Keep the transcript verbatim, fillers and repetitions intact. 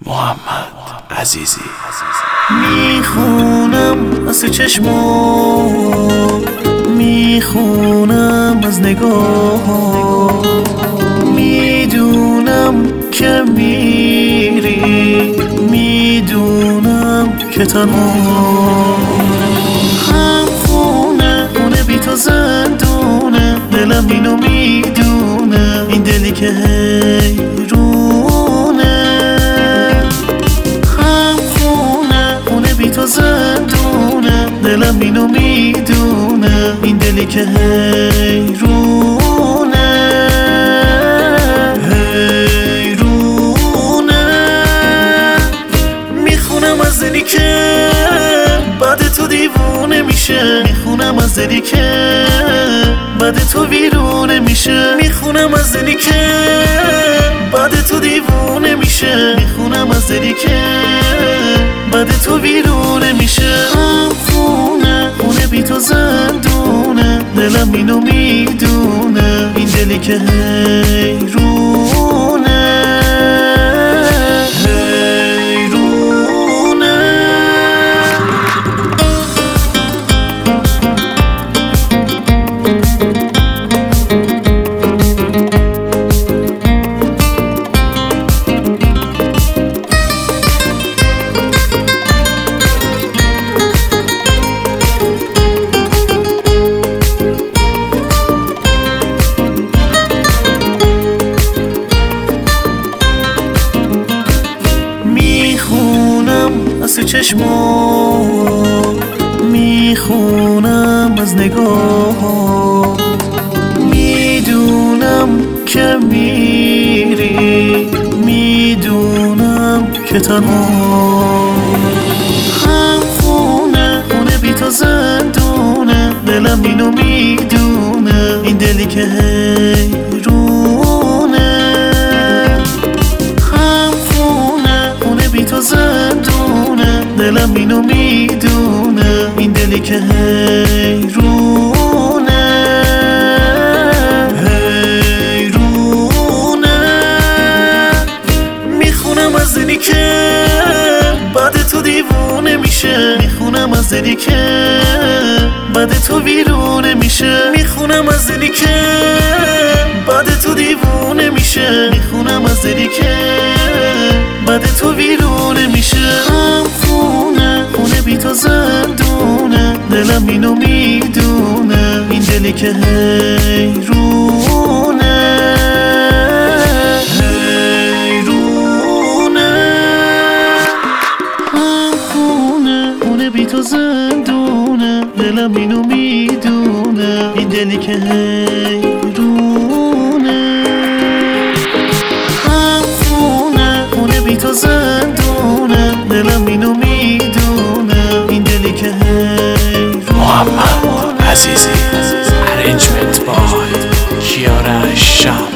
محمد عزیزی. میخونم از تو چشمو، میخونم از نگاه، میدونم که میری، میدونم که تنها هم خونه خونه بی تو زندونه، دلم اینو میدونه، این دلی که حیرونه. هم خونه خونه بی تو زندونه، دلم اینو میدونه، این دلی که حیرونه حیرونه. میخونم از دلی که بعد تو دیوونه میشه، میخونم از دلی که بعد تو ویرونه میشه، میخونم از دلی که بعد تو دیوونه میشه، میخونم از دلی که بعد تو ویرونه میشه. هم خونه خونه بی تو زندونه، دلم اینو میدونه، این دلی که حیرونه از تو چشمو، میخونم از نگاه، میدونم که میری، میدونم که تنها هم خونه خونه بی تو زندونه، دلم اینو میدونه، این دلی که حیرونه. هم خونه خونه بی تو زندونه، دلم اینو میدونه، این دلی که حیرونه حیرونه. میخونم از دلی که بعد تو دیوونه میشه، میخونم از دلی که بعد تو ویرونه میشه، میخونم از دلی که بعد تو دیوونه میشه، میخونم از دلی که بعد تو ویرونه میشه. هم خونه خونه بی تو زندونه، دلم اینو میدونه، این دلی که حیرونه حیرونه. هم خونه خونه بی تو زندونه، دلم اینو میدونه، این دلی که حیرونه. هم خونه خونه بی تو زندونه، دلم اینو میدونه، این دلی که حیرونه. محمد عزیزی. Arrangement by Kiara Shah.